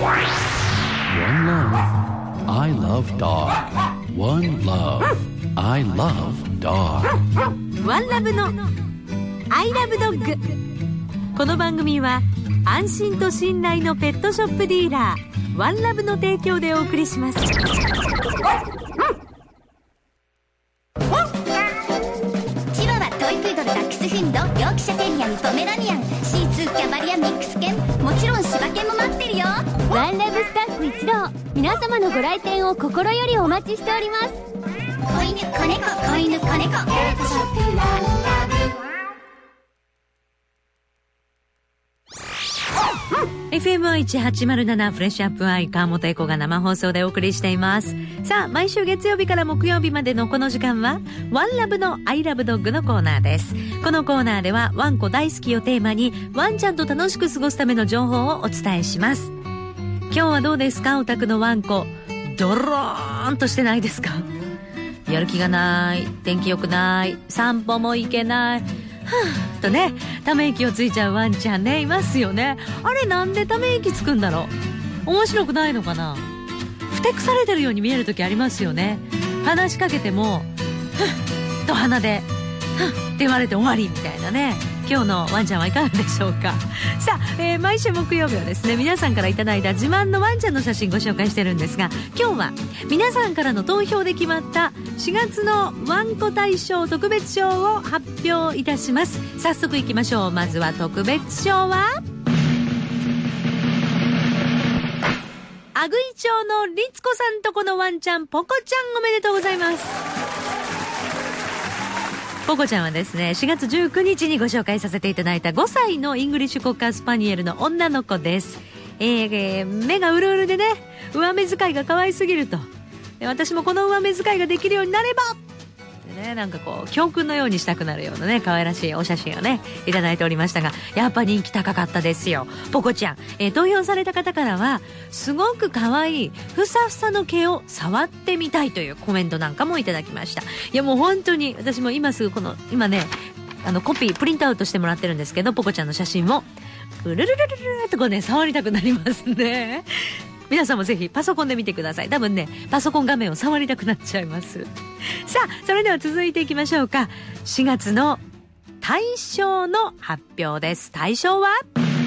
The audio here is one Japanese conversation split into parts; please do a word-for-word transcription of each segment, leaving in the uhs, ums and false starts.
One love, I love dog. One love, I love dog. ワンラブの I love dog。 この番組は安心と信頼のペットショップディーラーワンラブの提供でお送りします。 千葉はトイプードル、ダックスフンド、ヨークシャテリアにポメラニアン、シーツー、キャバリア、ミックス犬、もちろん柴犬も待ってるよ。 ワンラブスタッフ一同、皆様のご来店を心よりお待ちしております。 子犬、子猫、子犬、子猫、ペットショップワンラブ。 エフエムアイいちはちまるなな フレッシュアップアイ川本エコが生放送でお送りしています。さあ、毎週月曜日から木曜日までのこの時間はワンラブのアイラブドッグのコーナーです。このコーナーではワンコ大好きをテーマにワンちゃんと楽しく過ごすための情報をお伝えします。今日はどうですか、お宅のワンコ。ドローンとしてないですか？やる気がない、天気良くない、散歩も行けない、はぁとね、ため息をついちゃうワンちゃんね、いますよね。あれ、なんでため息つくんだろう。面白くないのかな。ふてくされてるように見える時ありますよね。話しかけてもふっと鼻でふっって言われて終わりみたいなね。今日のワンちゃんはいかがでしょうか。さあ、えー、毎週木曜日はですね、皆さんからいただいた自慢のワンちゃんの写真ご紹介してるんですが、今日は皆さんからの投票で決まったしがつのワンコ大賞特別賞を発表いたします。早速いきましょう。まずは特別賞は阿久井町の律子さんとこのワンちゃん、ポコちゃん、おめでとうございます。ポコちゃんはですね、しがつじゅうくにちにご紹介させていただいたごさいのイングリッシュコッカースパニエルの女の子です。えー、目がうるうるでね、上目遣いが可愛すぎると。で、私もこの上目遣いができるようになればってね、なんかこう教訓のようにしたくなるようなね、可愛らしいお写真をねいただいておりましたが、やっぱ人気高かったですよ、ポコちゃん。えー、投票された方からは、すごく可愛いふさふさの毛を触ってみたいというコメントなんかもいただきました。いや、もう本当に私も今すぐこの今ね、あのコピープリントアウトしてもらってるんですけど、ポコちゃんの写真をうるるるるるっとこうね、触りたくなりますね。皆さんもぜひパソコンで見てください。多分ね、パソコン画面を触りたくなっちゃいます。さあ、それでは続いていきましょうか。しがつの大賞の発表です。大賞は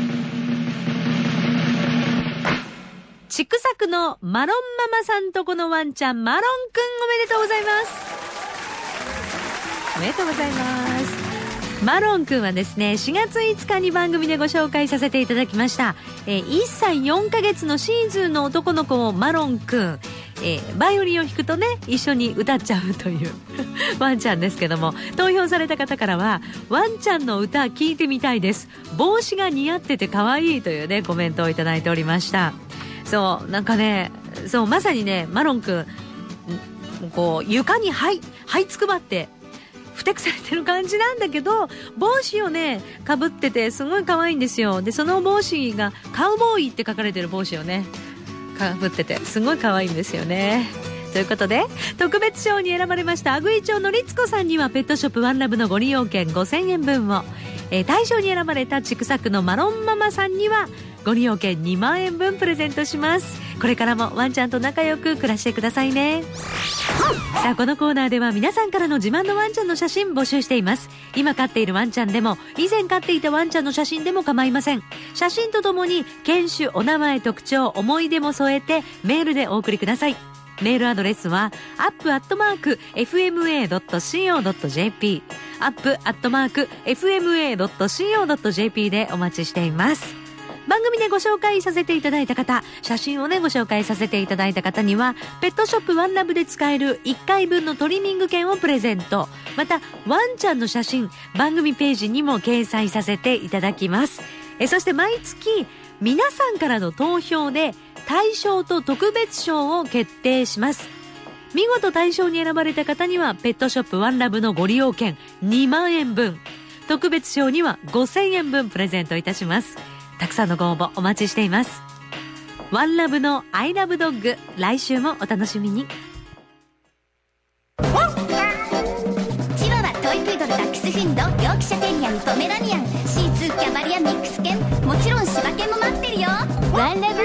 ちくさくのマロンママさんとこのワンちゃん、マロンくん、おめでとうございます。おめでとうございます。マロンくんはですね、しがついつかに番組でご紹介させていただきました、えー、いっさいよんかげつのシーズンの男の子をマロンくん、えー、バイオリンを弾くとね、一緒に歌っちゃうというワンちゃんですけども、投票された方からは、ワンちゃんの歌聞いてみたいです、帽子が似合ってて可愛いというねコメントをいただいておりました。そう、なんかね、そう、まさにね、マロンくんこう床にはいはいつくばってふてくされてる感じなんだけど、帽子をねかぶっててすごい可愛いんですよ。で、その帽子がカウボーイって書かれてる帽子をねかぶっててすごい可愛いんですよね。ということで、特別賞に選ばれました阿久井町の律子さんにはペットショップワンラブのご利用券ごせんえんぶんを、えー、大賞に選ばれたちくさくのマロンママさんにはご利用券にまんえんぶんプレゼントします。これからもワンちゃんと仲良く暮らしてくださいね。さあ、このコーナーでは皆さんからの自慢のワンちゃんの写真募集しています。今飼っているワンちゃんでも以前飼っていたワンちゃんの写真でも構いません。写真とともに犬種、お名前、特徴、思い出も添えてメールでお送りください。メールアドレスは アップ アットマーク エフエムエー ドット シーオー ドット ジェーピー アップ アットマーク エフエムエー ドット シーオー ドット ジェーピー でお待ちしています。番組でご紹介させていただいた方、写真をねご紹介させていただいた方にはペットショップワンラブで使えるいっかいぶんのトリミング券をプレゼント。またワンちゃんの写真、番組ページにも掲載させていただきます。えそして毎月皆さんからの投票で大賞と特別賞を決定します。見事大賞に選ばれた方にはペットショップワンラブのご利用券にまんえんぶん、特別賞にはごせんえんぶんプレゼントいたします。たくさんのご応募お待ちしています。ワンラブのアイラブドッグ、来週もお楽しみに。 チワワ、トイプードル、ダックスフンド、ヨークシャテリアにポメラニアン、シーツー、キャバリア、ミックス犬、もちろん柴犬も待ってるよ。 ワンラブスタッフ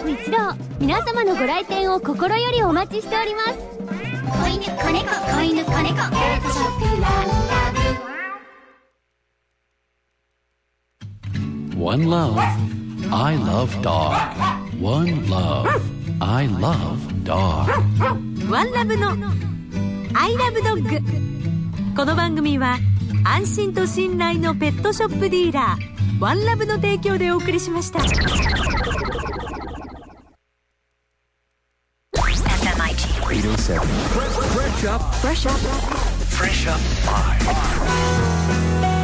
区一同、皆様のご来店を心よりお待ちしております。 子犬子猫子犬子猫ペットショップワンラブ One love. I love dog. One love. I love dog. ワンラブの I love dog。 この番組は安心と信頼のペットショップディーラーワンラブの提供でお送りしました。 エフエムアイティー eight oh seven. Fresh up. Fresh up. Fresh up. Fresh up. Live.